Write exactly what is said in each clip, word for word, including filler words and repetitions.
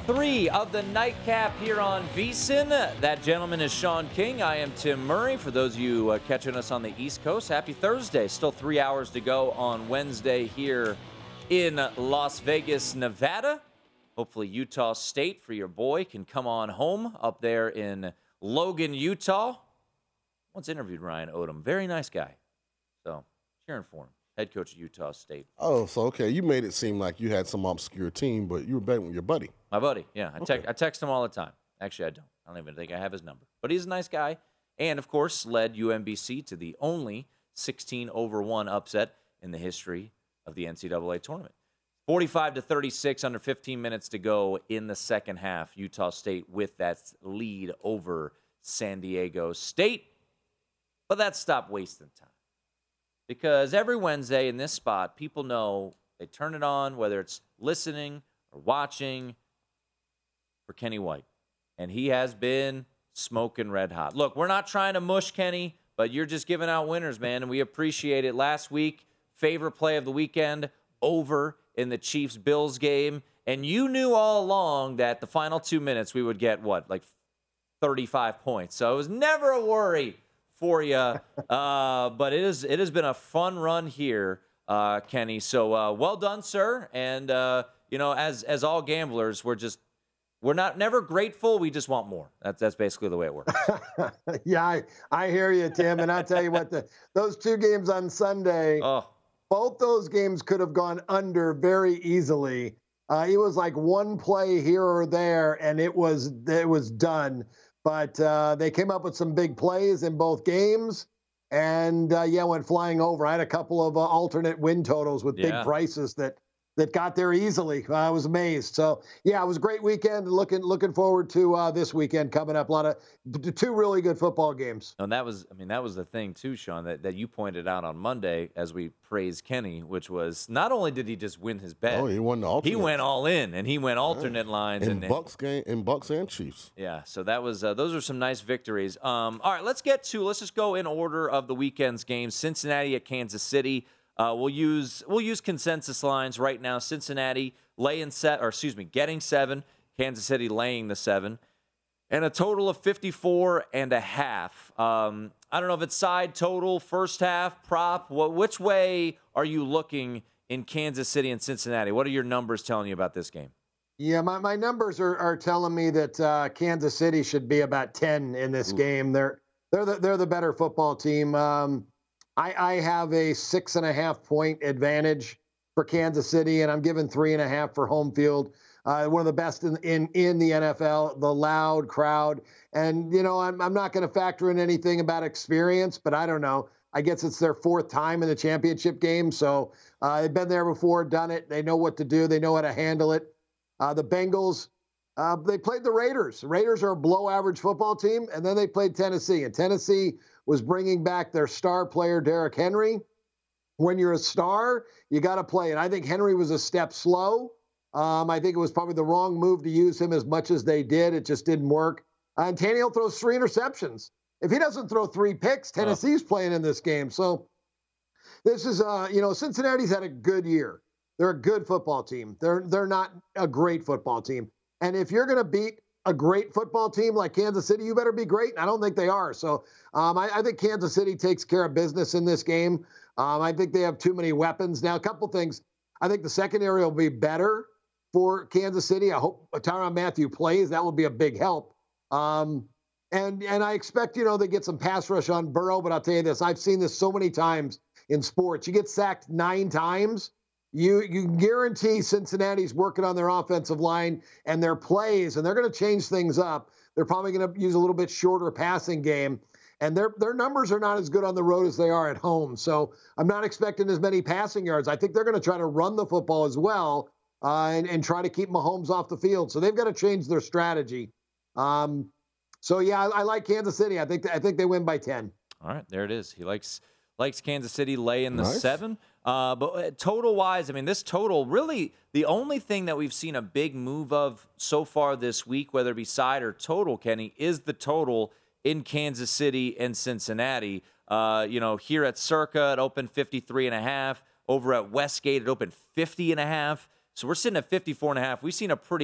three of the nightcap here on VSiN. That gentleman is Sean King. I am Tim Murray. For those of you uh, catching us on the East Coast, happy Thursday. Still three hours to go on Wednesday here in Las Vegas, Nevada. Hopefully Utah State for your boy can come on home up there in Logan, Utah. Once interviewed Ryan Odom. Very nice guy. So, cheering for him. Head coach of Utah State. Oh, so, okay. You made it seem like you had some obscure team, but you were betting with your buddy. My buddy, yeah. I, te- Okay. I text him all the time. Actually, I don't. I don't even think I have his number. But he's a nice guy. And, of course, led U M B C to the only sixteen over one upset in the history of the N C double A tournament. forty-five to thirty-six, under fifteen minutes to go in the second half. Utah State with that lead over San Diego State. But that stopped wasting time. Because every Wednesday in this spot, people know they turn it on, whether it's listening or watching, for Kenny White. And he has been smoking red hot. Look, we're not trying to mush Kenny, but you're just giving out winners, man, and we appreciate it. Last week, favorite play of the weekend, over in the Chiefs-Bills game. And you knew all along that the final two minutes we would get, what, like thirty-five points. So it was never a worry for you. Uh, but it, is, it has been a fun run here, uh, Kenny. So uh, well done, sir. And, uh, you know, as as all gamblers, we're just, we're not never grateful. We just want more. That's that's basically the way it works. yeah, I, I hear you, Tim. And I'll tell you what, the, those two games on Sunday, Oh, both those games could have gone under very easily. Uh, it was like one play here or there, and it was it was done. But uh, they came up with some big plays in both games, and uh, yeah, went flying over. I had a couple of uh, alternate win totals with big Yeah. prices that that got there easily. I was amazed. So yeah, it was a great weekend. Looking looking forward to uh, this weekend coming up. A lot of two really good football games. and that was, I mean, that was the thing too, Sean, that, that you pointed out on Monday as we praised Kenny, which was not only did he just win his bet, Oh, he won the alternate. he went all in, and he went alternate lines. in and and- Bucks game, in Bucks and Chiefs. Yeah, so that was uh, those are some nice victories. Um, all right, let's get to let's just go in order of the weekend's games. Cincinnati at Kansas City. Uh, we'll use we'll use consensus lines right now. Cincinnati laying set, or excuse me, getting seven. Kansas City laying the seven, and a total of fifty-four and a half. Um, I don't know if it's side total, first half, prop. What, which way are you looking in Kansas City and Cincinnati? What are your numbers telling you about this game? Yeah, my, my numbers are, are telling me that uh, Kansas City should be about ten in this Ooh. game. They're they're the, they're the better football team. Um, I, I have a six and a half point advantage for Kansas City, and I'm giving three and a half for home field. Uh, one of the best in, in, in the N F L, the loud crowd. And, you know, I'm, I'm not going to factor in anything about experience, but I don't know. I guess it's their fourth time in the championship game. So uh, they've been there before, done it. They know what to do. They know how to handle it. Uh, the Bengals, uh, they played the Raiders. The Raiders are a below-average football team, and then they played Tennessee. And Tennessee was bringing back their star player, Derrick Henry. When you're a star, you got to play. And I think Henry was a step slow. Um, I think it was probably the wrong move to use him as much as they did. It just didn't work. Uh, and Tannehill throws three interceptions. If he doesn't throw three picks, Tennessee's playing in this game. So this is, uh, you know, Cincinnati's had a good year. They're a good football team. They're they're not a great football team. And if you're going to beat a great football team like Kansas City, you better be great. And I don't think they are. So um, I, I think Kansas City takes care of business in this game. Um, I think they have too many weapons. Now, a couple things. I think the secondary will be better for Kansas City. I hope Tyrann Mathieu plays. That will be a big help. Um, and and I expect, you know, they get some pass rush on Burrow. But I'll tell you this. I've seen this so many times in sports. You get sacked nine times. You you can guarantee Cincinnati's working on their offensive line and their plays, and they're going to change things up. They're probably going to use a little bit shorter passing game, and their their numbers are not as good on the road as they are at home. So I'm not expecting as many passing yards. I think they're going to try to run the football as well uh, and, and try to keep Mahomes off the field. So they've got to change their strategy. Um, so, yeah, I, I like Kansas City. I think I think they win by ten. All right, there it is. He likes likes Kansas City laying the Nice. seven. Uh, but total-wise, I mean, this total, really the only thing that we've seen a big move of so far this week, whether it be side or total, Kenny, is the total in Kansas City and Cincinnati. Uh, you know, here at Circa, it opened fifty-three and a half. Over at Westgate, it opened fifty and a half. So we're sitting at fifty-four and a half. We've seen a pretty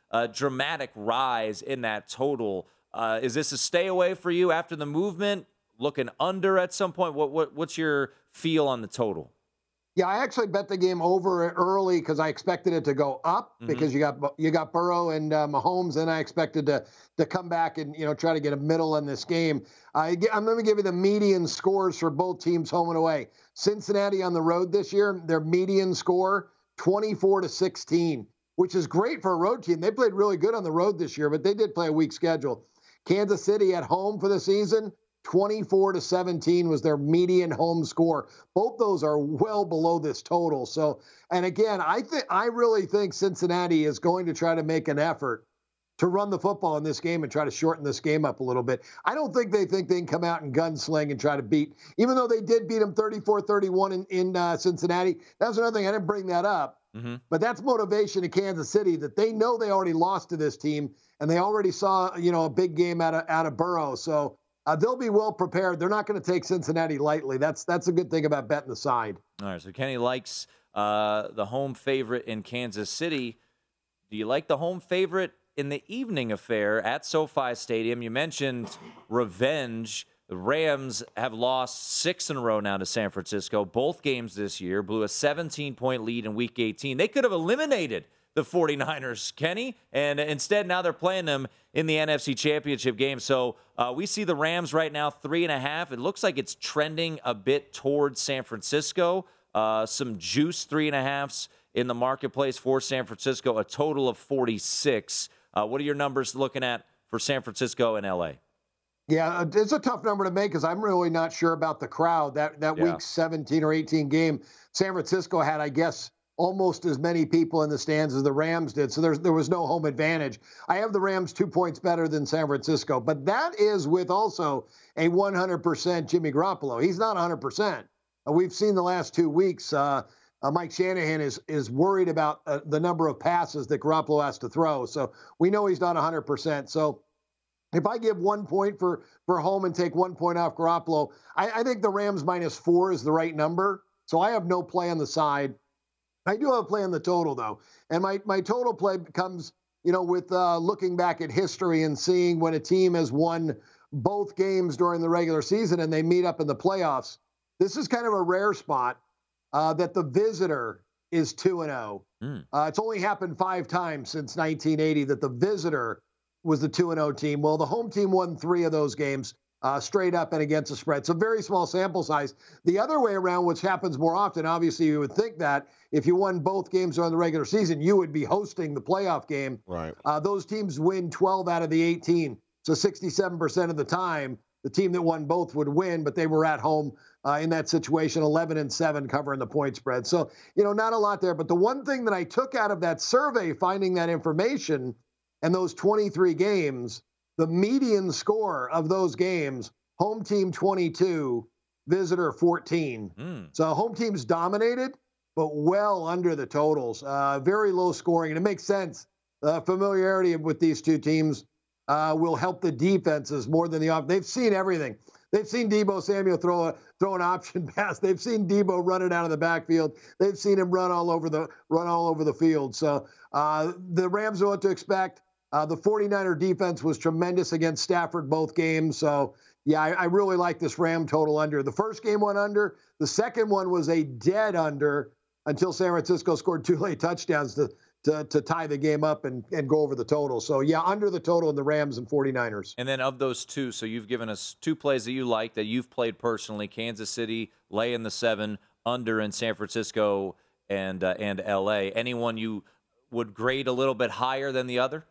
a dramatic rise in that total. Uh, is this a stay away for you after the movement? Looking under at some point? What, what What's your feel on the total? Yeah, I actually bet the game over early because I expected it to go up mm-hmm. because you got you got Burrow and uh, Mahomes, and I expected to to come back and you know try to get a middle in this game. Uh, I'm going to give you the median scores for both teams home and away. Cincinnati on the road this year, their median score twenty-four to sixteen, which is great for a road team. They played really good on the road this year, but they did play a weak schedule. Kansas City at home for the season, twenty-four to seventeen was their median home score. Both those are well below this total. So, and again, I think I really think Cincinnati is going to try to make an effort to run the football in this game and try to shorten this game up a little bit. I don't think they think they can come out and gunsling and try to beat, even though they did beat them thirty-four thirty-one in, in uh, Cincinnati. That's another thing. I didn't bring that up. Mm-hmm. But that's motivation to Kansas City that they know they already lost to this team and they already saw, you know, a big game out of out of Burrow. So uh, they'll be well prepared. They're not going to take Cincinnati lightly. That's that's a good thing about betting the side. All right. So Kenny likes uh, the home favorite in Kansas City. Do you like the home favorite in the evening affair at SoFi Stadium? You mentioned revenge. The Rams have lost six in a row now to San Francisco. Both games this year blew a seventeen-point lead in Week eighteen. They could have eliminated the 49ers, Kenny, and instead now they're playing them in the N F C Championship game. So uh, we see the Rams right now three and a half. It looks like it's trending a bit towards San Francisco. Uh, some juice three and a halves in the marketplace for San Francisco, a total of forty-six. Uh, what are your numbers looking at for San Francisco and L A? Yeah, it's a tough number to make because I'm really not sure about the crowd. That that yeah. week seventeen or eighteen game, San Francisco had, I guess, almost as many people in the stands as the Rams did. So there's, there was no home advantage. I have the Rams two points better than San Francisco, but that is with also a one hundred percent Jimmy Garoppolo. He's not one hundred percent. Uh, we've seen the last two weeks, uh, uh, Mike Shanahan is is worried about uh, the number of passes that Garoppolo has to throw. So we know he's not one hundred percent. So if I give one point for, for home and take one point off Garoppolo, I, I think the Rams minus four is the right number. So I have no play on the side. I do have a play on the total, though. And my, my total play comes, you know, with uh, looking back at history and seeing when a team has won both games during the regular season and they meet up in the playoffs. This is kind of a rare spot uh, that the visitor is two and oh. Mm. Uh, it's only happened five times since nineteen eighty that the visitor was the two and oh team. Well, the home team won three of those games uh, straight up and against the spread. So very small sample size. The other way around, which happens more often, obviously you would think that if you won both games during the regular season, you would be hosting the playoff game. Right. Uh, those teams win twelve out of the eighteen. So sixty-seven percent of the time, the team that won both would win, but they were at home uh, in that situation, eleven and seven covering the point spread. So, you know, not a lot there. But the one thing that I took out of that survey, finding that information, and those twenty-three games, the median score of those games, home team twenty-two, visitor fourteen. Mm. So home teams dominated, but well under the totals. Uh, very low scoring, and it makes sense. Uh, familiarity with these two teams uh, will help the defenses more than the off. They've seen everything. They've seen Deebo Samuel throw a throw an option pass. They've seen Deebo run it out of the backfield. They've seen him run all over the run all over the field. So uh, the Rams know what to expect. Uh, the 49er defense was tremendous against Stafford both games. So, yeah, I, I really like this Ram total under. The first game went under. The second one was a dead under until San Francisco scored two late touchdowns to to, to tie the game up and, and go over the total. So, yeah, under the total in the Rams and 49ers. And then of those two, so you've given us two plays that you like that you've played personally, Kansas City, lay in the seven, under in San Francisco and, uh, and L A. Anyone you would grade a little bit higher than the other?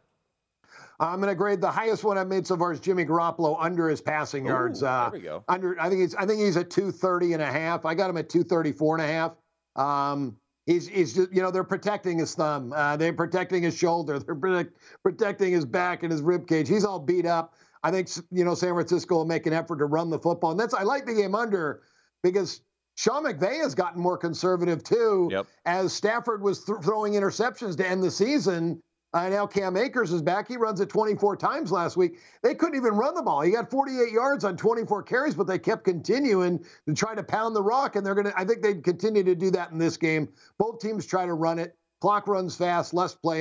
I'm going to grade the highest one I've made so far is Jimmy Garoppolo under his passing Ooh, yards. Uh, there we go. Under, I think he's, I think he's at two thirty and a half. I got him at two thirty-four and a half. Um, he's, he's just, you know, they're protecting his thumb. Uh, they're protecting his shoulder. They're protect, protecting his back and his rib cage. He's all beat up. I think, you know, San Francisco will make an effort to run the football. And that's, I like the game under because Sean McVay has gotten more conservative too. Yep. As Stafford was th- throwing interceptions to end the season. Uh, now Cam Akers is back. He runs it twenty-four times last week. They couldn't even run the ball. He got forty-eight yards on twenty-four carries, but they kept continuing to try to pound the rock, and they're going to, I think they'd continue to do that in this game. Both teams try to run it. Clock runs fast, less plays.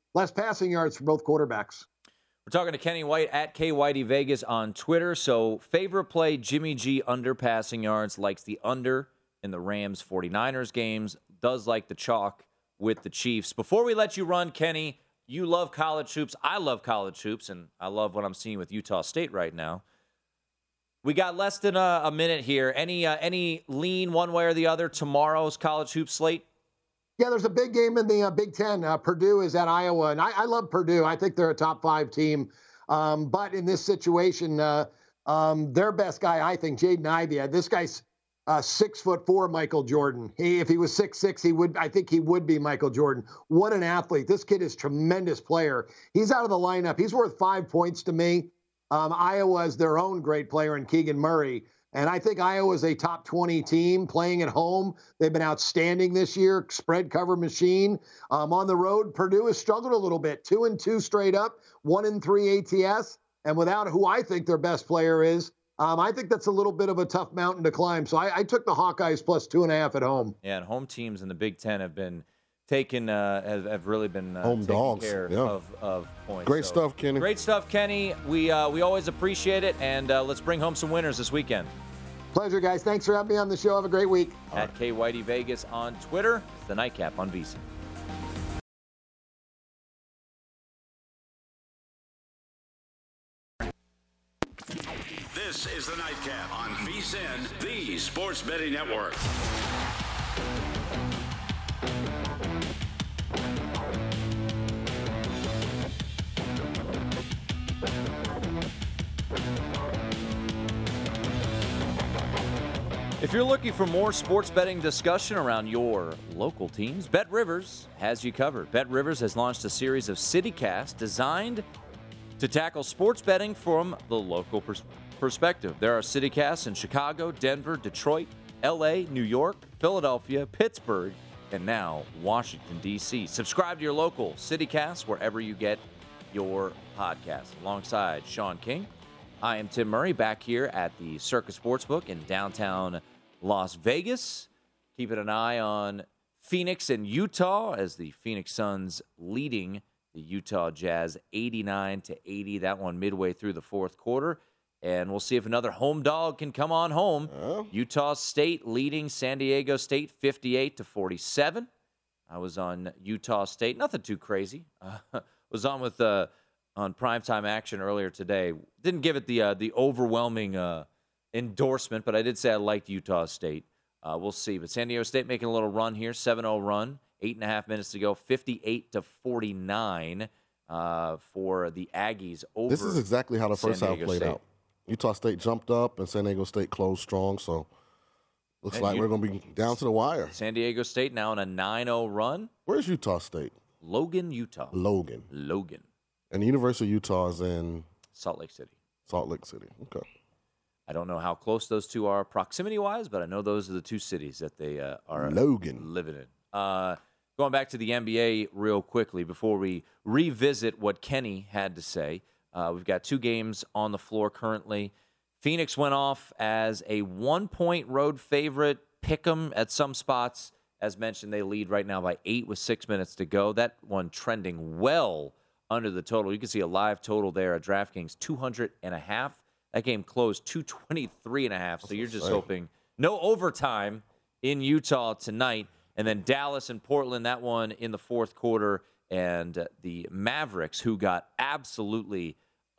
less passing yards for both quarterbacks. We're talking to Kenny White at K Whitey Vegas on Twitter. So favorite play, Jimmy G under passing yards, likes the under in the Rams 49ers games, does like the chalk with the Chiefs. Before we let you run, Kenny, you love college hoops. I love college hoops, and I love what I'm seeing with Utah State right now. We got less than a, a minute here. Any uh, any lean one way or the other tomorrow's college hoop slate? Yeah, there's a big game in the uh, Big Ten. Uh, Purdue is at Iowa, and I, I love Purdue. I think they're a top five team. Um, but in this situation, uh, um, their best guy, I think, Jaden Ivey. Uh, this guy's uh, six foot four, Michael Jordan. He, if he was six six, he would. I think he would be Michael Jordan. What an athlete! This kid is a tremendous player. He's out of the lineup. He's worth five points to me. Um, Iowa is their own great player in Keegan Murray. And I think Iowa is a top twenty team playing at home. They've been outstanding this year, spread cover machine. Um, on the road, Purdue has struggled a little bit, two and two straight up, one and three A T S. And without who I think their best player is, um, I think that's a little bit of a tough mountain to climb. So I, I took the Hawkeyes plus two and a half at home. Yeah, and home teams in the Big Ten have been taken, uh, have, have really been uh, home taking dogs care yeah. of, of points. Great So, stuff, Kenny. Great stuff, Kenny. We uh, we always appreciate it, and uh, let's bring home some winners this weekend. Pleasure, guys. Thanks for having me on the show. Have a great week. At K Whitey Vegas on Twitter, it's the Nightcap on VSiN. This is the Nightcap on VSiN, the Sports Betting Network. If you're looking for more sports betting discussion around your local teams, BetRivers has you covered. BetRivers has launched a series of CityCasts designed to tackle sports betting from the local pers- perspective. There are CityCasts in Chicago, Denver, Detroit, L A, New York, Philadelphia, Pittsburgh, and now Washington, D C. Subscribe to your local CityCast wherever you get your podcast. Alongside Sean King, I am Tim Murray, back here at the Circus Sportsbook in downtown Las Vegas. Keeping an eye on Phoenix and Utah as the Phoenix Suns leading the Utah Jazz eighty-nine to eighty. That one midway through the fourth quarter. And we'll see if another home dog can come on home. Oh. Utah State leading San Diego State fifty-eight to forty-seven. I was on Utah State. Nothing too crazy. Uh, was on with uh, on primetime action earlier today. Didn't give it the uh, the overwhelming uh, endorsement, but I did say I liked Utah State. Uh, we'll see. But San Diego State making a little run here, seven oh run, eight and a half minutes to go, fifty-eight to forty-nine uh, for the Aggies over. This is exactly how the first San half Diego played State. out. Utah State jumped up, and San Diego State closed strong, so looks And like you- we're going to be down to the wire. San Diego State now on a nine oh run. Where's Utah State? Logan, Utah. Logan. Logan, And the University of Utah is in Salt Lake City. Salt Lake City. Okay. I don't know how close those two are proximity-wise, but I know those are the two cities that they uh, are Logan. living in. Uh, going back to the N B A real quickly before we revisit what Kenny had to say. Uh, we've got two games on the floor currently. Phoenix went off as a one-point road favorite. Pick 'em at some spots. As mentioned, they lead right now by eight with six minutes to go. That one trending well under the total. You can see a live total there at DraftKings, two hundred and a half. That game closed two twenty-three and a half. So you're just insane. hoping no overtime in Utah tonight. And then Dallas and Portland, that one in the fourth quarter. And uh, the Mavericks, who got absolutely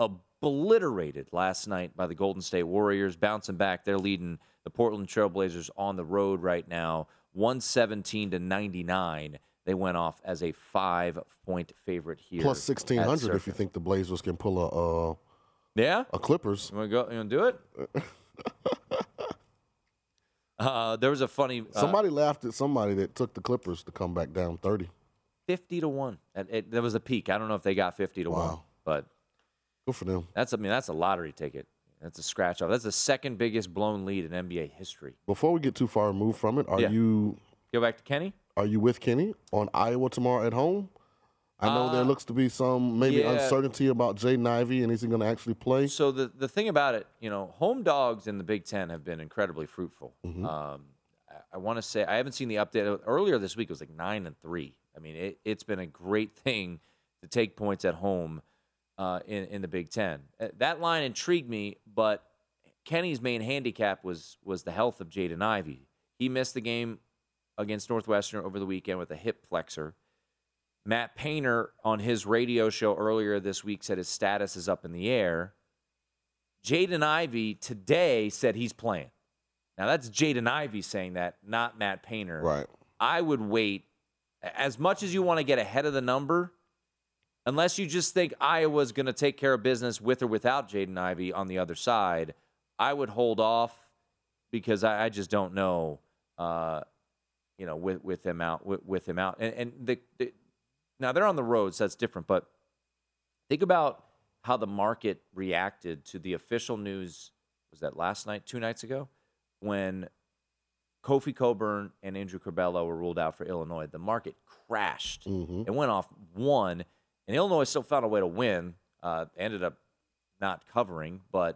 obliterated last night by the Golden State Warriors, bouncing back. They're leading the Portland Trailblazers on the road right now, one seventeen to ninety-nine. They went off as a five-point favorite here. Plus sixteen hundred at if you Circa. think the Blazers can pull a uh, Yeah? a Clippers. You want to go? You want to do it? uh, there was a funny uh, Somebody laughed at somebody that took the Clippers to come back down thirty. fifty to one. It, it, there was a peak. I don't know if they got fifty to one, Wow. but Good for them. that's I mean that's a lottery ticket. That's a scratch off. That's the second biggest blown lead in N B A history. Before we get too far removed from it, are Yeah. you Go back to Kenny. are you with Kenny on Iowa tomorrow at home? I know Uh, there looks to be some maybe yeah. uncertainty about Jaden Ivey, and is he going to actually play? So the the thing about it, you know, home dogs in the Big Ten have been incredibly fruitful. Mm-hmm. Um, I, I want to say I haven't seen the update earlier this week. It was like nine and three. I mean, it, it's been a great thing to take points at home uh, in, in the Big Ten. Uh, That line intrigued me, but Kenny's main handicap was was the health of Jaden Ivey. He missed the game against Northwestern over the weekend with a hip flexor. Matt Painter on his radio show earlier this week said his status is up in the air. Jaden Ivey today said he's playing. Now, that's Jaden Ivey saying that, not Matt Painter. Right. I would wait. As much as you want to get ahead of the number, unless you just think Iowa's going to take care of business with or without Jaden Ivey on the other side, I would hold off because I, I just don't know, uh, you know, with, with him out. With, with him out. And, and the, the now, they're on the road, so that's different. But think about how the market reacted to the official news, was that last night, two nights ago, when Kofi Coburn and Andrew Curbelo were ruled out for Illinois. The market crashed. Mm-hmm. It went off one, and Illinois still found a way to win. Uh, ended up not covering, but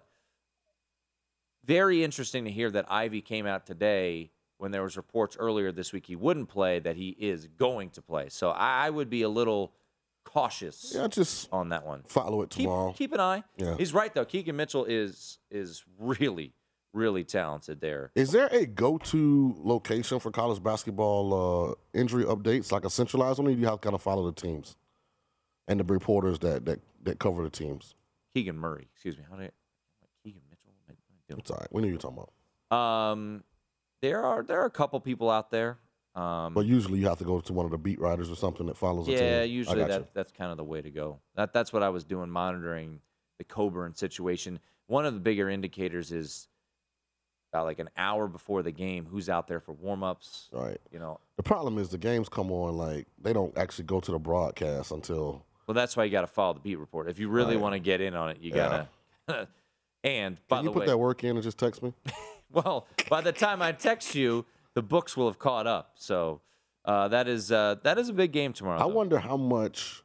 very interesting to hear that Ivey came out today when there was reports earlier this week he wouldn't play, that he is going to play. So I would be a little cautious Yeah, just on that one. follow it Keep, tomorrow. keep an eye. Yeah. He's right, though. Keegan Mitchell is is really, really talented there. Is there a go-to location for college basketball uh, injury updates, like a centralized one, or do you have to kind of follow the teams and the reporters that that, that cover the teams? Keegan Murray, excuse me. How did I, Keegan Mitchell? What am I doing? It's all right. We know you're talking about. Um, there are there are a couple people out there. Um, But usually you have to go to one of the beat writers or something that follows the team. yeah, I usually got that you. that's kind of the way to go. That that's what I was doing, monitoring the Coburn situation. One of the bigger indicators is about like an hour before the game, who's out there for warm-ups. Right. You know, The problem is the games come on, like, they don't actually go to the broadcast until – well, that's why you got to follow the beat report. If you really Right. want to get in on it, you Yeah. gotta. And by Can the you put way, that work in and just text me? well, by the time I text you, the books will have caught up. So uh, that is uh, that is a big game tomorrow. I though. wonder how much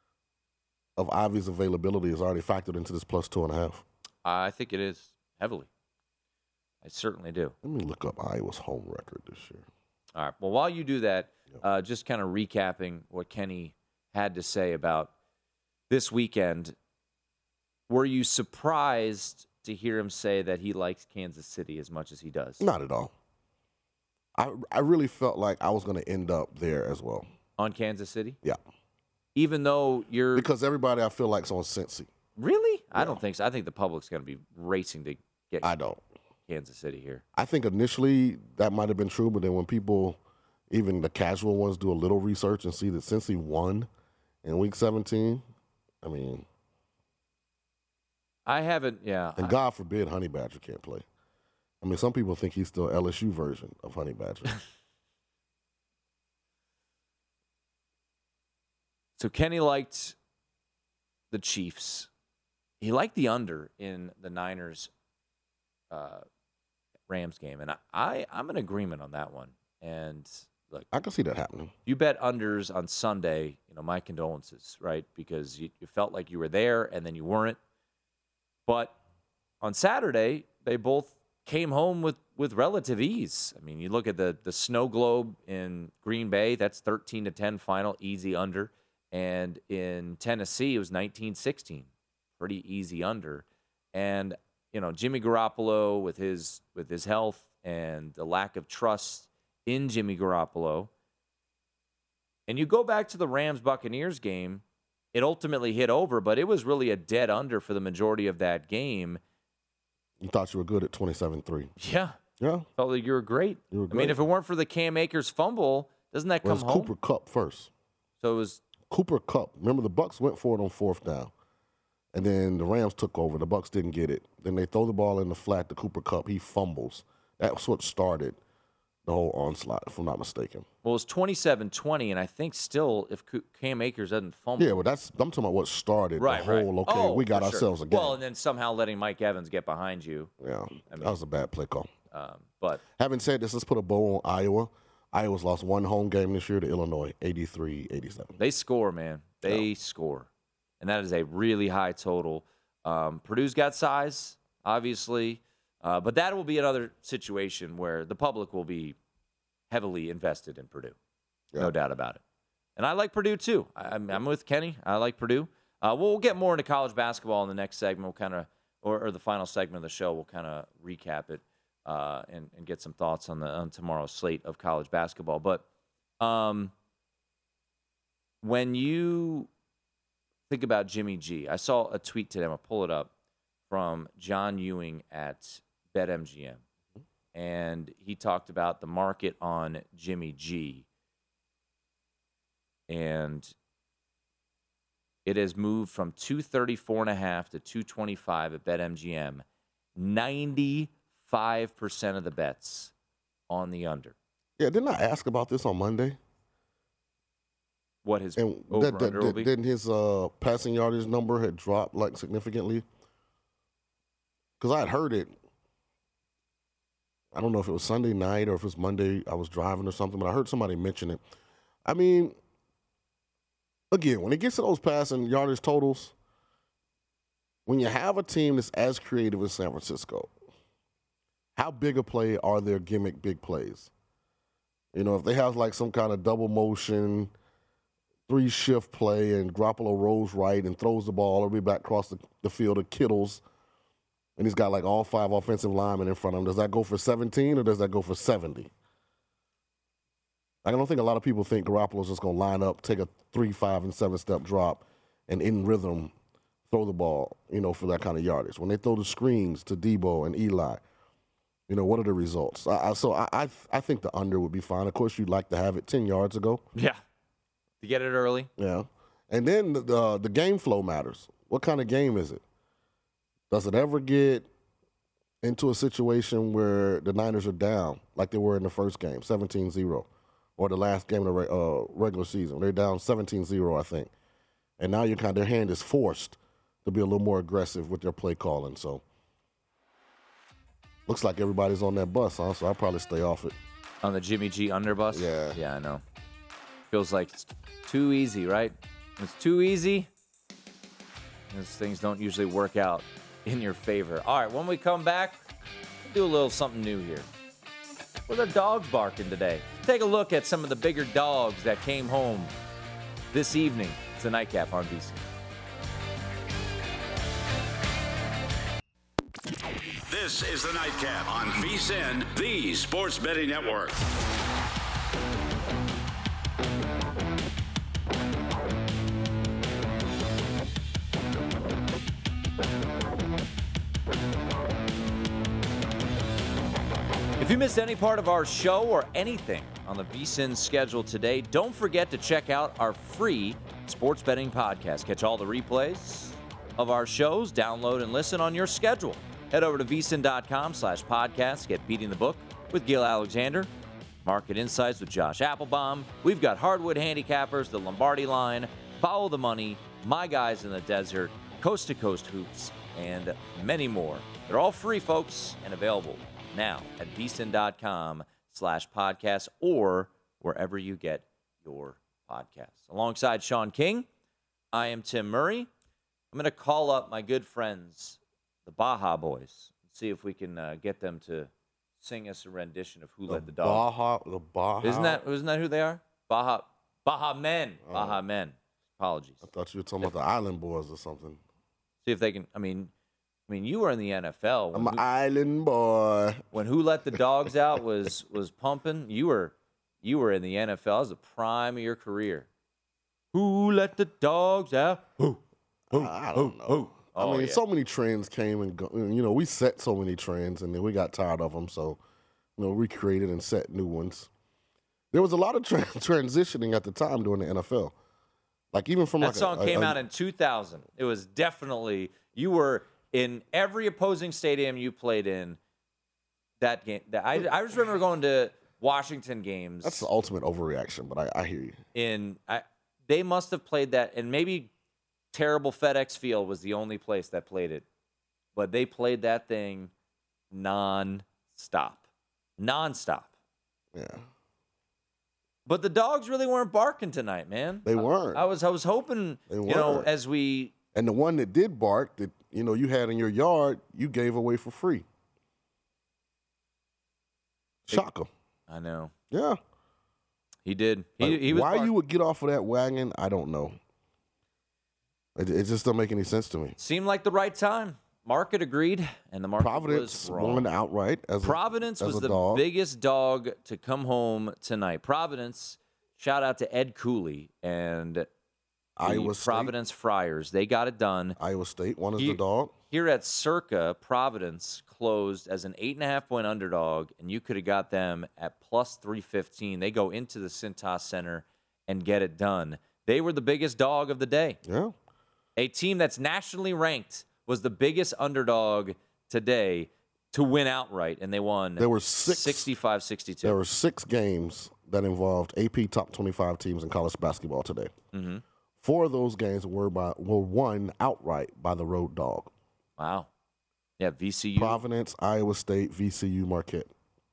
of Ivey's availability is already factored into this plus two and a half. I think it is heavily. I certainly do. Let me look up Iowa's home record this year. All right. Well, while you do that, uh, just kind of recapping what Kenny had to say about this weekend. Were you surprised to hear him say that he likes Kansas City as much as he does? Not at all. I I really felt like I was going to end up there as well. On Kansas City? Yeah. Even though you're Because everybody I feel like's on Cincy. really? I Yeah. don't think so. I think the public's going to be racing to get I don't. Kansas City here. I think initially that might have been true, but then when people, even the casual ones, do a little research and see that Cincy won in week seventeen, I mean, I haven't, yeah. and I- God forbid Honey Badger can't play. I mean, some people think he's still L S U version of Honey Badger. So Kenny liked the Chiefs. He liked the under in the Niners uh, Rams game, and I, I I'm in agreement on that one. And look, I can see that happening. you bet unders on Sunday. You know, my condolences, right? Because you, you felt like you were there, and then you weren't. But on Saturday, they both came home with, with relative ease. I mean, you look at the the snow globe in Green Bay. That's thirteen to ten final, easy under. And in Tennessee, it was nineteen sixteen, pretty easy under. And you know, Jimmy Garoppolo with his with his health and the lack of trust in Jimmy Garoppolo. And you go back to the Rams-Buccaneers game, it ultimately hit over, but it was really a dead under for the majority of that game. You thought you were good at twenty-seven three. Yeah, Yeah. felt like you were great. You were I mean, great. if it weren't for the Cam Akers fumble, doesn't that Well, come it's home? Cooper Kupp first. So it was Cooper Kupp. Remember, the Bucks went for it on fourth down, and then the Rams took over. The Bucks didn't get it. Then they throw the ball in the flat to Cooper Kupp. He fumbles. That's what started the whole onslaught, if I'm not mistaken. well, it was twenty-seven twenty, and I think still, if Cu- Cam Akers doesn't fumble, Yeah, but that's I'm talking about what started right, the whole. right. Okay, Oh, we got for sure. ourselves a game. Well, and then somehow letting Mike Evans get behind you. yeah, mean- that was a bad play call. Um, but Having said this, let's put a bow on Iowa. Iowa's lost one home game this year to Illinois, eighty-three eighty-seven. they score, man. They score, and that is a really high total. Um, Purdue's got size, obviously, uh, but that will be another situation where the public will be heavily invested in Purdue, Yeah. no doubt about it. And I like Purdue, too. I, I'm, I'm with Kenny. I like Purdue. Uh, we'll, we'll get more into college basketball in the next segment. We'll kind of, or, or the final segment of the show, we'll kind of recap it uh, and, and get some thoughts on the on tomorrow's slate of college basketball. But um, when you think about Jimmy G, I saw a tweet today. I'm going to pull it up from John Ewing at BetMGM. And he talked about the market on Jimmy G. And it has moved from two thirty-four and a half to two twenty-five at BetMGM. ninety-five percent of the bets on the under. Yeah, didn't I ask about this on Monday? What his And over that, that, under will that, be? didn't his uh, passing yardage number had dropped like significantly? Because I had heard it. I don't know if it was Sunday night or if it was Monday. I was driving or something, but I heard somebody mention it. I mean, again, when it gets to those passing yardage totals, when you have a team that's as creative as San Francisco, how big a play are their gimmick big plays? You know, if they have like some kind of double motion, three shift play, and Garoppolo rolls right and throws the ball all the way back across the, the field to Kittles, and he's got like all five offensive linemen in front of him, does that go for seventeen or does that go for seventy? I don't think a lot of people think Garoppolo's just going to line up, take a three, five, and seven-step drop, and in rhythm throw the ball, you know, for that kind of yardage. When they throw the screens to Debo and Eli, you know, what are the results? I, I, so I, I I think the under would be fine. Of course, you'd like to have it ten yards ago. Yeah. To get it early. Yeah. And then the, the, the game flow matters. What kind of game is it? Does it ever get into a situation where the Niners are down like they were in the first game, seventeen zero? Or the last game of the uh, regular season. They're down seventeen zero, I think. And now you're kind of, their hand is forced to be a little more aggressive with their play calling. So, looks like everybody's on that bus, huh? So I'll probably stay off it. On the Jimmy G underbus? Yeah. Yeah, I know. Feels like it's too easy, right? When it's too easy, those things don't usually work out in your favor. All right, when we come back, we'll do a little something new here. What are the dogs barking today? Take a look at some of the bigger dogs that came home this evening. It's a nightcap on V C. This is the Nightcap on VSiN, the Sports Betting Network. If you missed any part of our show or anything on the VSiN schedule today, don't forget to check out our free sports betting podcast. Catch all the replays of our shows, download and listen on your schedule. Head over to vsin.com slash podcast. Get Beating the Book with Gil Alexander. Market Insights with Josh Applebaum. We've got Hardwood Handicappers, the Lombardi Line, Follow the Money, My Guys in the Desert, Coast to Coast Hoops, and many more. They're all free, folks, and available now at vsin.com slash podcast or wherever you get your podcasts. Alongside Sean King, I am Tim Murray. I'm going to call up my good friends, the Baja Boys, and see if we can uh, get them to sing us a rendition of Who The Let the Dog. Baja, the Baja. Isn't that isn't that who they are? Baja Baja Men. Baja Oh. Men. Apologies. I thought you were talking about the Island Boys or something. See if they can. I mean, I mean, you were in the N F L when, I'm an who, island boy. when Who Let the Dogs Out was was pumping. You were you were in the N F L. It was the prime of your career. Who let the dogs out? Who? Who? I don't know. Oh, I mean, yeah. so many trends came and go. You know, we set so many trends, and then we got tired of them. So, you know, recreated and set new ones. There was a lot of tra- transitioning at the time during the N F L. Like even from That like song a, came a, out in two thousand. It was definitely you were in every opposing stadium you played in. That game, that, I I just remember going to Washington games. That's the ultimate overreaction, but I, I hear you. in I, they must have played that, and maybe terrible FedEx Field was the only place that played it, but they played that thing non-stop, non-stop. Yeah, But the dogs really weren't barking tonight, man. they weren't. I, I was I was hoping, They you know, weren't. as we and the one that did bark, that you know you had in your yard, you gave away for free. Shocker. I know Yeah. He did. He, Like, he was why bark- you would get off of that wagon, I don't know. It, it just doesn't make any sense to me. seemed like the right time. Market agreed, and the market Providence was wrong. won outright as Providence a, as was a the dog. biggest dog to come home tonight. Providence, shout out to Ed Cooley and the Iowa State. Providence Friars. They got it done. Iowa State won as He- the dog. Here at Circa, Providence closed as an eight and a half point underdog, and you could have got them at plus three fifteen. They go into the Cintas Center and get it done. They were the biggest dog of the day. Yeah. A team that's nationally ranked was the biggest underdog today to win outright, and they won There were six. sixty-five sixty-two. There were six games that involved A P top twenty-five teams in college basketball today. Mm-hmm. Four of those games were by were won outright by the road dog. Wow. Yeah, V C U. Providence, Iowa State, V C U, Marquette.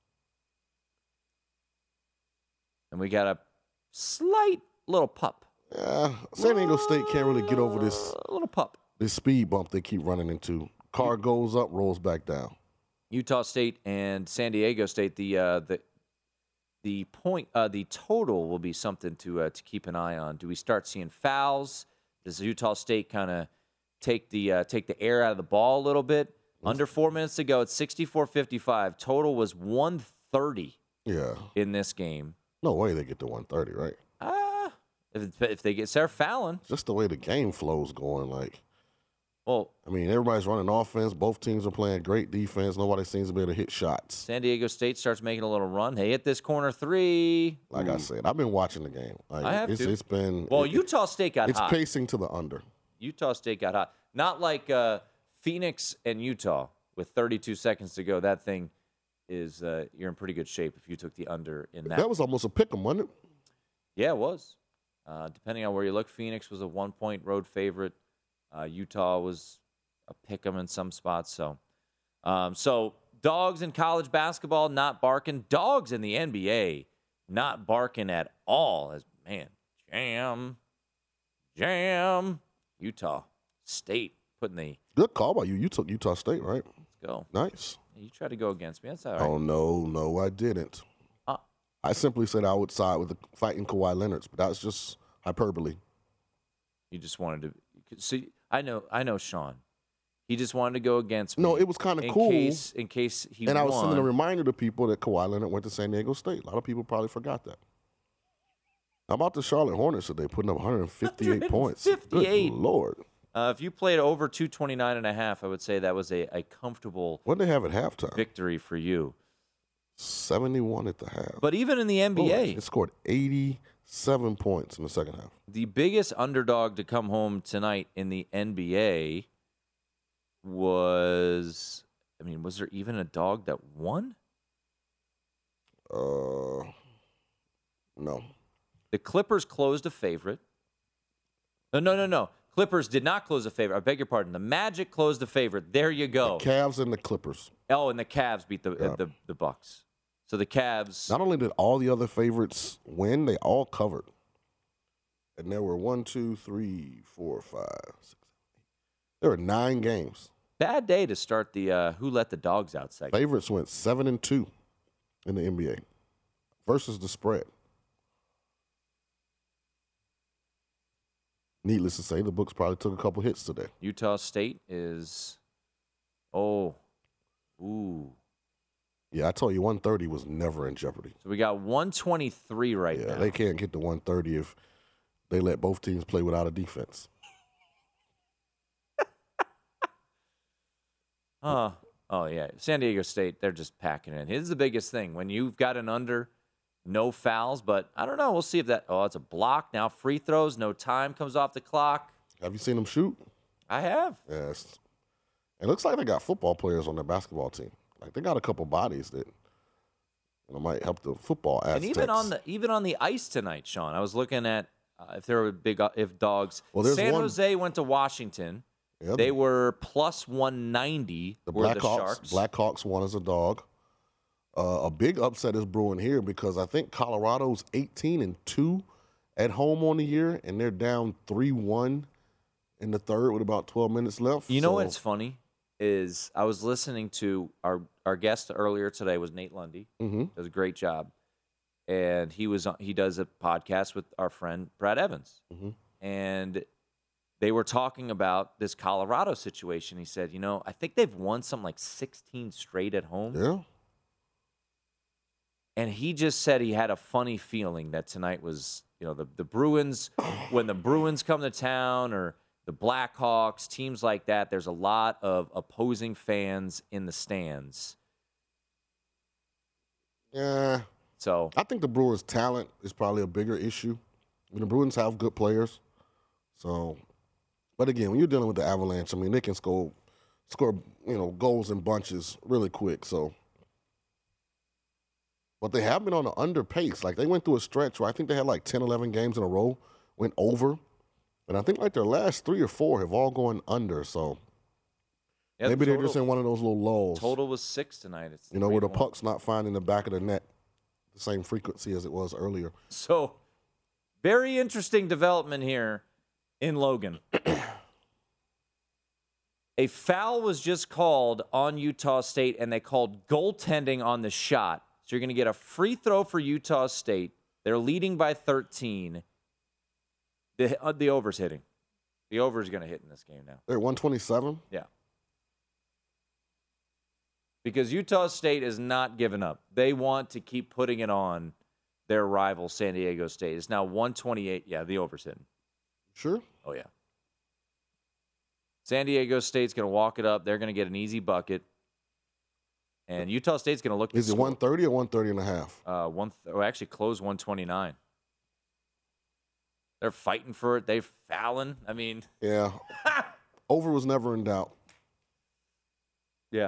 And we got a slight little pup. Yeah, San Diego State can't really get over this A little pup. this speed bump they keep running into. Car goes up, rolls back down. Utah State and San Diego State. The uh, the the point, uh, the total will be something to uh, to keep an eye on. Do we start seeing fouls? Does Utah State kind of take the uh, take the air out of the ball a little bit? Under four minutes to go, it's sixty-four fifty-five. Total was one thirty Yeah, in this game. no way they get to one thirty, right? Ah, if if they get Sarah fouling, Just the way the game flow's going. Like, well, I mean, everybody's running offense. Both teams are playing great defense. Nobody seems to be able to hit shots. San Diego State starts making a little run. They hit this corner three. Like I said, I've been watching the game. Like, I have it's, to. it's been Well, it- Utah State got It's hot. pacing to the under. Utah State got hot. Not like uh, Phoenix and Utah with thirty-two seconds to go. That thing is uh, you're in pretty good shape if you took the under in that. That was almost a pick 'em, wasn't it? yeah, it was. Uh, depending on where you look, Phoenix was a one-point road favorite. Uh, Utah was a pick 'em in some spots. So, um, so dogs in college basketball not barking. Dogs in the N B A not barking at all. As man, jam, jam. Utah State putting the Good call by you. You took Utah State, right? let's go. Nice. You tried to go against me. That's all right. Oh no, no, I didn't. Uh, I simply said I would side with the fighting Kawhi Leonard's, but that's just hyperbole. You just wanted to see. I know. I know, Sean. He just wanted to go against me. No, it was kind of in cool. Case, in case he and I was won. sending a reminder to people that Kawhi Leonard went to San Diego State. A lot of people probably forgot that. How about the Charlotte Hornets today, putting up one hundred fifty-eight points? Good fifty-eight. Lord. Uh, if you played over two twenty-nine and a half, I would say that was a, a comfortable What did they have at halftime? victory for you. seventy-one at the half. But even in the N B A, Oh, it scored eighty-seven points in the second half. the biggest underdog to come home tonight in the N B A was, I mean, was there even a dog that won? Uh, no. The Clippers closed a favorite. No, no, no, no. Clippers did not close a favorite. I beg your pardon. The Magic closed a favorite. There you go. The Cavs and the Clippers. Oh, and the Cavs beat the uh, Yeah. the, the Bucks. So the Cavs. Not only did all the other favorites win, they all covered. And there were one, two, three, four, five, six, eight. There were nine games. Bad day to start the uh, Who Let the Dogs Out segment. Favorites went seven and two in the N B A versus the spread. Needless to say, the books probably took a couple hits today. Utah State is, oh, ooh. Yeah, I told you one thirty was never in jeopardy. So we got one twenty-three right Yeah, now. they can't get to one thirty if they let both teams play without a defense. Oh, oh yeah. San Diego State, they're just packing it. Here's the biggest thing. When you've got an under, no fouls, but I don't know. We'll see if that, oh, it's a block. Now free throws, no time comes off the clock. Have you seen them shoot? I have. Yes. It looks like they got football players on their basketball team. Like they got a couple bodies that you know, might help the football Aztecs. And even on the even on the ice tonight, Sean, I was looking at uh, if there were big uh, if dogs. Well, there's San one- Jose went to Washington. Yeah, They were plus one ninety. the were the Blackhawks. Sharks. Blackhawks won as a dog. Uh, a big upset is brewing here because I think Colorado's eighteen and two at home on the year, and they're down three one in the third with about twelve minutes left. You know So, what's funny is I was listening to our our guest earlier today was Nate Lundy. Mhm. Does a great job. and he was on, he does a podcast with our friend Brad Evans, Mm-hmm. and they were talking about this Colorado situation. He said, you know, I think they've won something like sixteen straight at home. Yeah. And he just said he had a funny feeling that tonight was, you know, the, the Bruins, when the Bruins come to town, or the Blackhawks, teams like that, there's a lot of opposing fans in the stands. Yeah. So I think the Brewers' talent is probably a bigger issue. I mean, the Bruins have good players. So, but again, when you're dealing with the Avalanche, I mean, they can score, score, you know, goals in bunches really quick. So, but they have been on an under pace. Like, they went through a stretch where I think they had like ten, eleven games in a row, went over. And I think like their last three or four have all gone under. So yeah, maybe the they're just in one of those little lulls. total was six tonight. It's You know, where the three to one. puck's not finding the back of the net the same frequency as it was earlier. So very interesting development here in Logan. A foul was just called on Utah State, and they called goaltending on the shot. So you're going to get a free throw for Utah State. They're leading by thirteen. The, uh, the over's hitting. The over is going to hit in this game now. They're at one twenty-seven. Yeah. Because Utah State is not giving up. They want to keep putting it on their rival, San Diego State. It's now one twenty-eight. Yeah, the over's hitting. Sure. Oh, yeah. San Diego State's going to walk it up. They're going to get an easy bucket. And Utah State's going to look to Is it score. one thirty or one thirty and a half? Uh, one th- oh, actually, close one twenty-nine. They're fighting for it. They're fouling. I mean, Yeah. Over was never in doubt. yeah.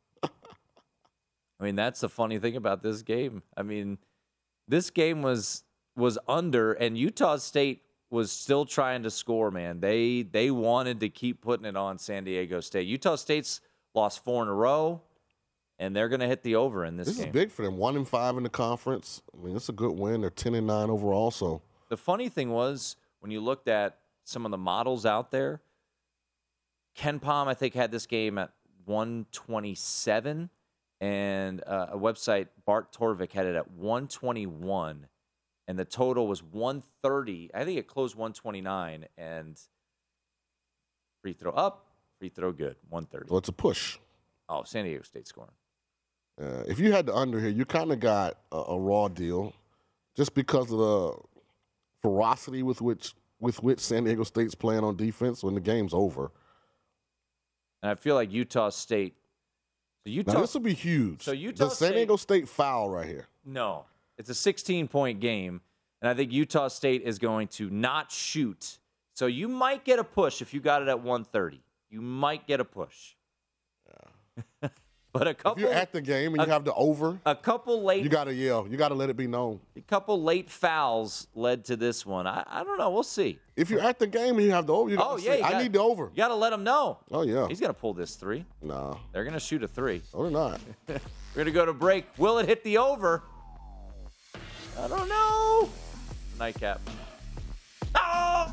I mean, that's the funny thing about this game. I mean, this game was was under, and Utah State was still trying to score, man. They they wanted to keep putting it on San Diego State. Utah State's lost four in a row, and they're going to hit the over in this, This game. is big for them. One and five in the conference. I mean, it's a good win. They're ten and nine overall. So The funny thing was, when you looked at some of the models out there, Ken Pom, I think, had this game at one twenty-seven, and uh, a website, Bart Torvik, had it at one twenty-one, and the total was one thirty. I think it closed one twenty-nine, and free throw up, free throw good, one thirty. so it's a push. Oh, San Diego State scoring. Uh, if you had the under here, you kind of got a, a raw deal, just because of the ferocity with which with which San Diego State's playing on defense when the game's over. And I feel like Utah State. So Utah, Now this will be huge. So Utah the San State- Diego State foul right here. No, it's a sixteen-point game, and I think Utah State is going to not shoot. So you might get a push if you got it at one thirty. You might get a push. Yeah. But a If couple, you're at the game and you a- have the over, a couple late, you got to yell. You got to let it be known. a couple late fouls led to this one. I, I don't know. We'll see. If you're at the game and you have the over, you got Oh to yeah, say, you I got- need the over. You got to let them know. Oh, yeah. He's going to pull this three. Nah, They're going to shoot a three. no, they're not. We're going to go to break. Will it hit the over? I don't know. Nightcap. Oh!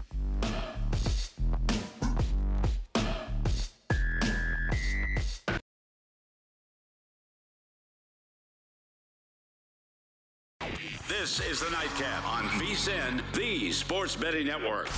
This is the Nightcap on VSiN, the Sports Betting Network.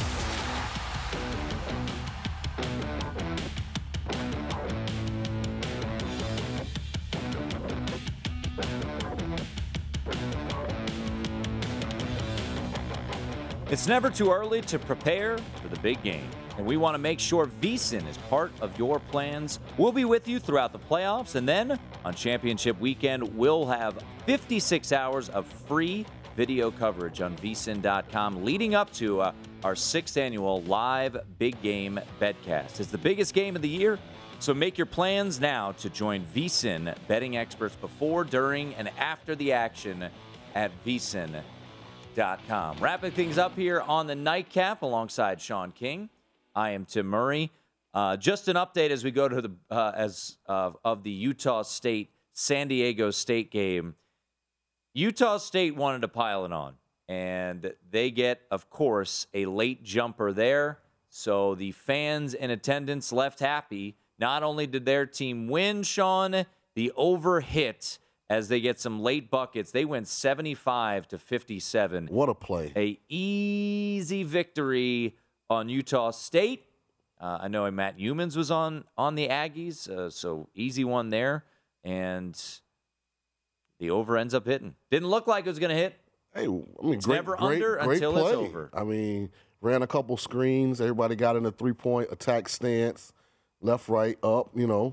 It's never too early to prepare for the big game, and we want to make sure VSiN is part of your plans. We'll be with you throughout the playoffs, and then on championship weekend, we'll have fifty-six hours of free video coverage on V S I N dot com leading up to uh, our sixth annual live big game betcast. It's the biggest game of the year, so make your plans now to join VSiN betting experts before, during, and after the action at V S I N dot com. Wrapping things up here on the Nightcap alongside Sean King. I am Tim Murray. Uh, just an update as we go to the uh, as uh, of the Utah State San Diego State game. Utah State wanted to pile it on, and they get, of course, a late jumper there. So the fans in attendance left happy. Not only did their team win, Sean, the over hit as they get some late buckets. They win seventy-five to fifty-seven. What a play. A easy victory on Utah State. Uh, I know Matt Humans was on, on the Aggies, uh, so easy one there. And the over ends up hitting. Didn't look like it was going to hit. Hey, I mean, It's great, never great, under great until play. it's over. I mean, ran a couple screens. Everybody got in a three-point attack stance, left, right, up, you know.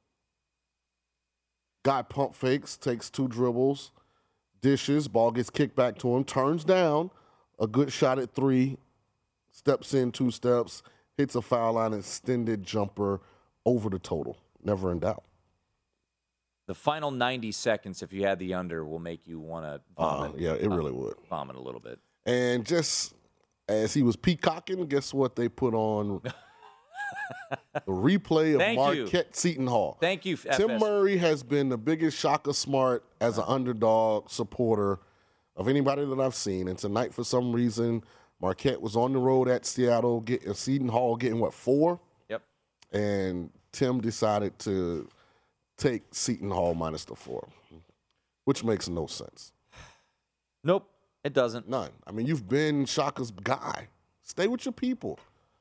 Guy pump fakes, takes two dribbles, dishes, ball gets kicked back to him, turns down, a good shot at three, steps in two steps, hits a foul line extended jumper over the total. Never in doubt. The final ninety seconds, if you had the under, will make you want to vomit. Uh, yeah, it really would. Vomit a little bit. And just as he was peacocking, guess what they put on the replay of Thank you. Marquette Seton Hall. Thank you, F S. Tim Murray has been the biggest Shaka Smart as an underdog supporter of anybody that I've seen. And tonight, for some reason, Marquette was on the road at Seattle, getting Seton Hall getting, what, four? Yep. And Tim decided to take Seton Hall minus the four, which makes no sense. Nope, it doesn't. None. I mean, you've been Shaka's guy. Stay with your people.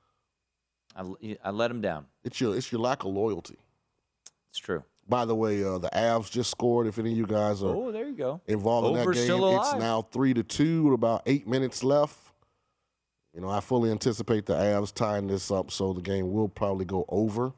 I, I let him down. It's your it's your lack of loyalty. It's true. By the way, uh, the Avs just scored. If any of you guys are Oh, there you go. involved in that Over's game, still it's alive. now three to two with about eight minutes left. You know, I fully anticipate the Avs tying this up, so the game will probably go over.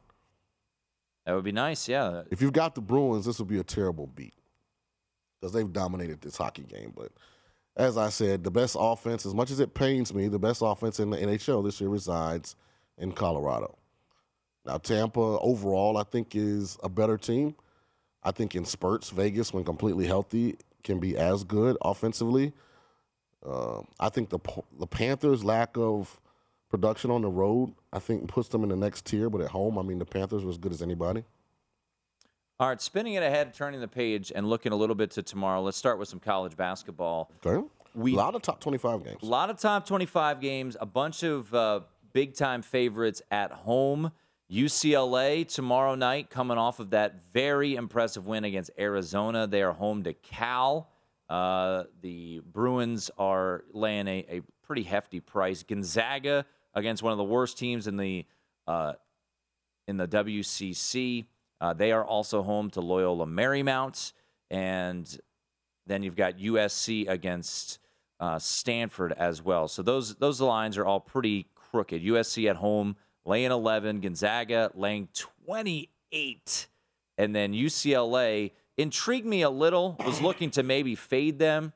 That would be nice, yeah. If you've got the Bruins, this would be a terrible beat because they've dominated this hockey game. But as I said, the best offense, as much as it pains me, the best offense in the N H L this year resides in Colorado. Now, Tampa overall, I think, is a better team. I think in spurts, Vegas, when completely healthy, can be as good offensively. Uh, I think the the Panthers' lack of production on the road, I think, puts them in the next tier. But at home, I mean, the Panthers were as good as anybody. All right, spinning it ahead, turning the page, and looking a little bit to tomorrow. Let's start with some college basketball. Okay. We- a lot of top twenty-five games. A lot of top twenty-five games, a bunch of uh, big-time favorites at home. U C L A tomorrow night coming off of that very impressive win against Arizona. They are home to Cal. Uh, the Bruins are laying a, a pretty hefty price. Gonzaga against one of the worst teams in the uh, in the W C C. Uh, they are also home to Loyola Marymount. And then you've got U S C against uh, Stanford as well. So those those lines are all pretty crooked. U S C at home laying eleven, Gonzaga laying twenty-eight. And then U C L A intrigued me a little, was looking to maybe fade them,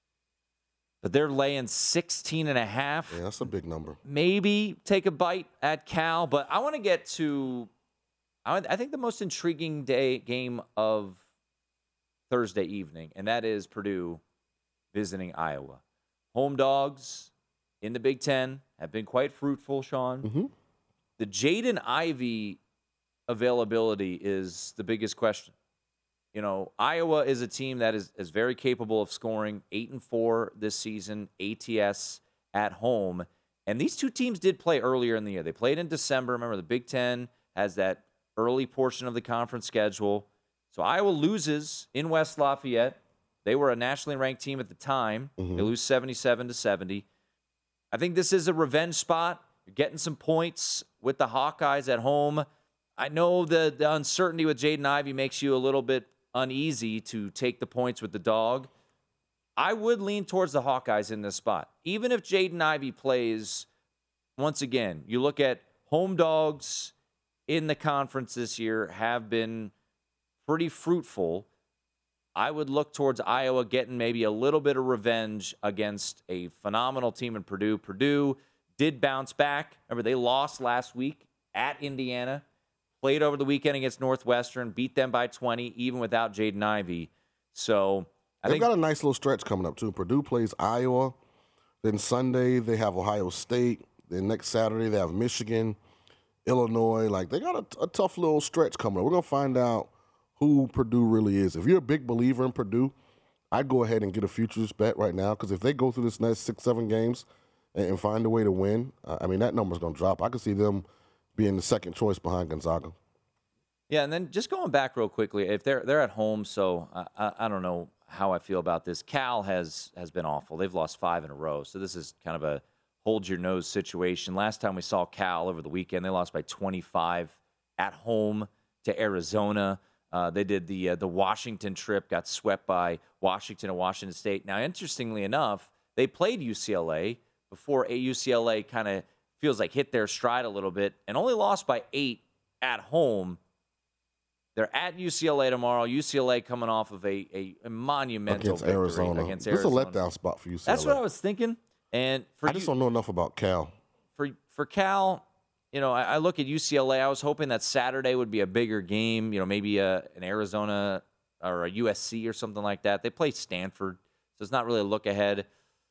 but they're laying sixteen and a half. Yeah, that's a big number. Maybe take a bite at Cal, but I want to get to, I I think the most intriguing day game of Thursday evening, and that is Purdue visiting Iowa. Home dogs in the Big Ten have been quite fruitful, Sean. Mm-hmm. The Jaden Ivey availability is the biggest question. You know, Iowa is a team that is, is very capable of scoring, eight and four this season, A T S at home. And these two teams did play earlier in the year. They played in December. Remember, the Big Ten has that early portion of the conference schedule. So Iowa loses in West Lafayette. They were a nationally ranked team at the time. Mm-hmm. They lose seventy-seven to seventy. I think this is a revenge spot. You're getting some points with the Hawkeyes at home. I know the, the uncertainty with Jaden Ivey makes you a little bit uneasy to take the points with the dog. I would lean towards the Hawkeyes in this spot. Even if Jaden Ivey plays, once again, you look at home dogs in the conference this year have been pretty fruitful. I would look towards Iowa getting maybe a little bit of revenge against a phenomenal team in Purdue. Purdue did bounce back. Remember, they lost last week at Indiana, played over the weekend against Northwestern, beat them by twenty, even without Jaden Ivey. So I They've think got a nice little stretch coming up, too. Purdue plays Iowa. Then Sunday, they have Ohio State. Then next Saturday, they have Michigan, Illinois. Like, they got a, a tough little stretch coming up. We're going to find out who Purdue really is. If you're a big believer in Purdue, I'd go ahead and get a futures bet right now, because if they go through this next six, seven games and, and find a way to win, uh, I mean, that number's going to drop. I could see them being the second choice behind Gonzaga. Yeah, and then just going back real quickly, if they're they're at home, so I, I, I don't know how I feel about this. Cal has has been awful. They've lost five in a row, so this is kind of a hold your nose situation. Last time we saw Cal over the weekend, they lost by twenty-five at home to Arizona. Uh, they did the uh, the Washington trip, got swept by Washington and Washington State. Now, interestingly enough, they played U C L A before U C L A kind of feels like hit their stride a little bit and only lost by eight at home. They're at U C L A tomorrow. U C L A coming off of a, a, a monumental against victory Arizona. against This is a Arizona. letdown spot for U C L A. That's what I was thinking. And for I just you, don't know enough about Cal. for for Cal, you know, I, I look at U C L A. I was hoping that Saturday would be a bigger game. You know, maybe a, an Arizona or a U S C or something like that. They play Stanford, so it's not really a look ahead.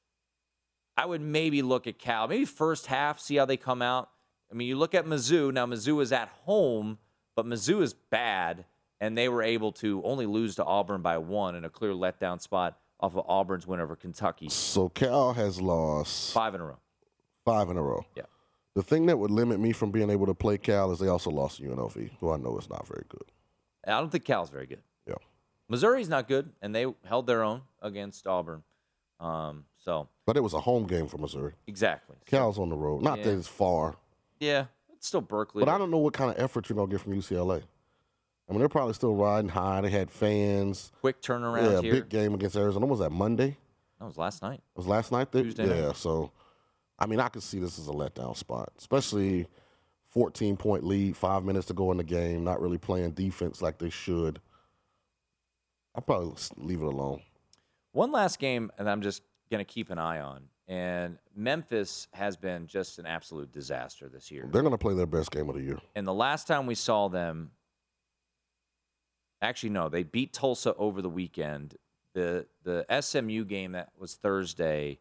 I would maybe look at Cal. Maybe first half, see how they come out. I mean, you look at Mizzou. Now, Mizzou is at home, but Mizzou is bad, and they were able to only lose to Auburn by one in a clear letdown spot off of Auburn's win over Kentucky. So Cal has lost Five in a row. five in a row. Yeah. The thing that would limit me from being able to play Cal is they also lost to U N L V, who I know is not very good. I don't think Cal's very good. Yeah. Missouri's not good, and they held their own against Auburn. Um, so But it was a home game for Missouri. exactly. Cal's on the road. Not Yeah. that it's far. Yeah, it's still Berkeley. But I don't know what kind of effort you're going to get from U C L A. I mean, they're probably still riding high. They had fans. Quick turnaround Yeah, here. big game against Arizona. Was that Monday? That was last night. It was last night? They, Tuesday yeah, night. so, I mean, I could see this as a letdown spot, especially fourteen-point lead, five minutes to go in the game, not really playing defense like they should. I'll probably s- leave it alone. One last game, and I'm just going to keep an eye on. And Memphis has been just an absolute disaster this year. They're going to play their best game of the year. And the last time we saw them, actually, no, they beat Tulsa over the weekend. The the S M U game that was Thursday,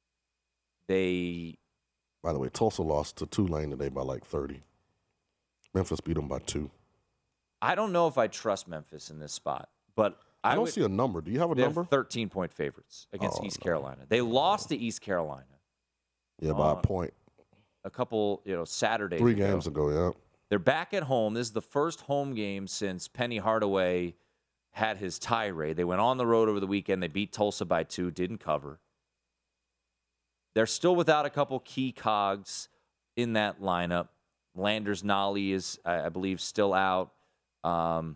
they By the way, Tulsa lost to Tulane today by like thirty. Memphis beat them by two. I don't know if I trust Memphis in this spot, but I, I, don't would, see a number. Do you have a they're number? thirteen-point favorites against Oh, East no. Carolina. They lost to East Carolina Yeah, by uh, a point. a couple, you know, Saturdays Three ago. games ago, yeah. They're back at home. This is the first home game since Penny Hardaway had his tirade. They went on the road over the weekend. They beat Tulsa by two, didn't cover. They're still without a couple key cogs in that lineup. Landers Nolly is, I I believe, still out. Um,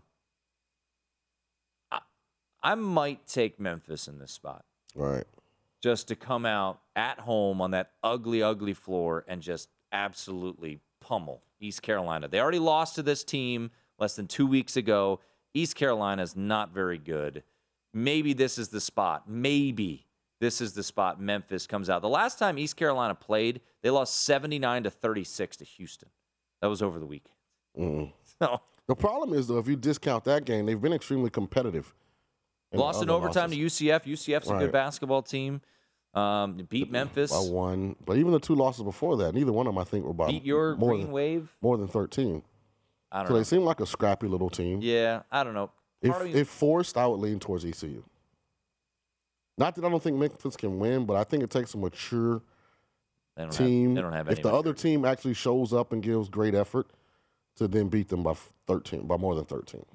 I, I might take Memphis in this spot Right. just to come out at home on that ugly, ugly floor and just absolutely pummel East Carolina. They already lost to this team less than two weeks ago. East Carolina is not very good. Maybe this is the spot. Maybe this is the spot Memphis comes out. The last time East Carolina played, they lost seventy-nine to thirty-six to Houston. That was over the weekend. Mm. So, The problem is, though, if you discount that game, they've been extremely competitive. in the lost in other overtime to losses. U C F. U C F's a Right. good basketball team. Um, beat Memphis. By one. But even the two losses before that, neither one of them, I think, were by Beat your more Green than, Wave. more than thirteen. I don't So know. they seem like a scrappy little team. Yeah, I don't know. If, Part of me- if forced, I would lean towards E C U. Not that I don't think Memphis can win, but I think it takes a mature they don't team. Have, they don't have any if the maturity. other team actually shows up and gives great effort, to then beat them by thirteen, by more than thirteen.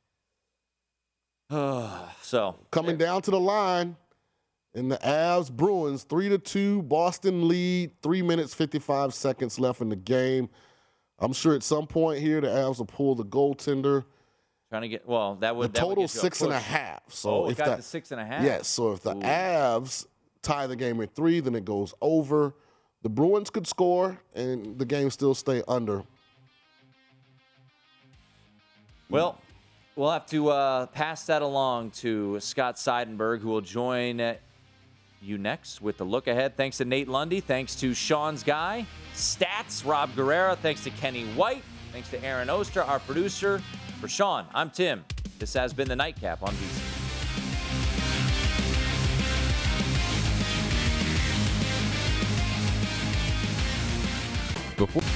so Coming down to the line in the Avs Bruins, three to two, Boston lead, three minutes fifty-five seconds left in the game. I'm sure at some point here the Avs will pull the goaltender. trying to get well. That The would that would total get you six and a push. half. So Oh, it if got that to six and a half. yes, so if the Ooh. Avs tie the game at three, then it goes over. The Bruins could score and the game still stay under. Well, we'll have to uh, pass that along to Scott Seidenberg, who will join uh, you next with the look ahead. Thanks to Nate Lundy. Thanks to Sean's guy, Stats, Rob Guerrera. Thanks to Kenny White. Thanks to Aaron Oster, our producer. For Sean, I'm Tim. This has been the Nightcap on V C. Before